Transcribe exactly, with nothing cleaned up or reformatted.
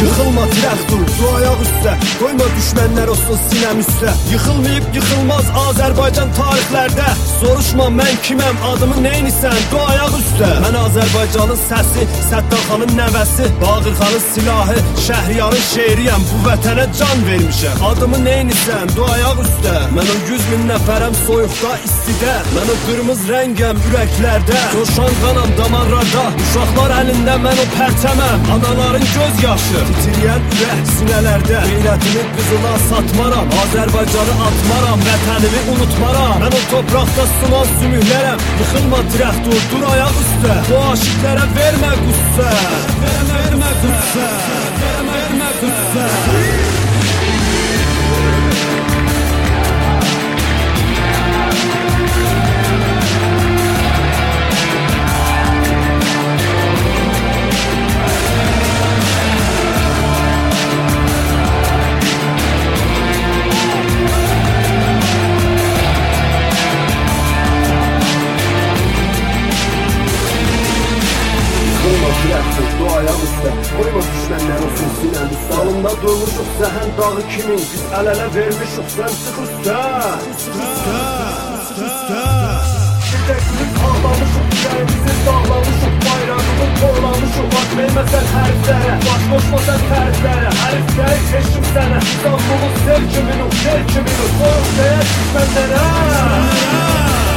Yıxılma tirək dur, du ayaq üstə, qoyma düşmənlər olsun sinəm üstə. Yıxılmayıb yıxılmaz Azərbaycan tarixlərdə. Soruşma mən kiməm, adımı neynisən, du ayaq üstə. Mən Azərbaycanın səsi, Səttarxanın nəvəsi, Bağırxanın silahı, Şəhriyarın şeiriyəm, bu vətənə can vermişəm. Adımı neynisən, du ayaq üstə. Mən o yüz min nəfərəm soyuqda, istidə. Mən o qırmız rəngəm ürəklərdə, coşan qanam damarlarda. Uşaqlar əlində mən o pərçəməm, anaların göz yaşı, titriyən ürək sinələrdə. Qeyrətimi qızıla satmaram, Azərbaycanı atmaram, vətənimi unutmaram. Mən o topraqda sunan sümüklərəm, yıxılma tirək dur, dur ayaq üstə. Bu aşıqlərə vermə qüssə, vermə, vermə qüssə, vermə, vermə qüssə. Du ayaq üstə, qoyma düşmənlər olsun sinəm üstə. Dalında durmuşuq zəhən dağı kimin, biz əl-ələ vermişuq, sən çıx üstə. Bir də gülüb ağlamışuq, ürəyimizi dağlamışuq, bayrağımızı torlamışuq. Baş verməsən hərflərə, baş qoşmasən təriflərə, hərfləri keşim sənə. İstanbul'un sev kimin o, sev kimin o, soyuq deyər düşmənlərə.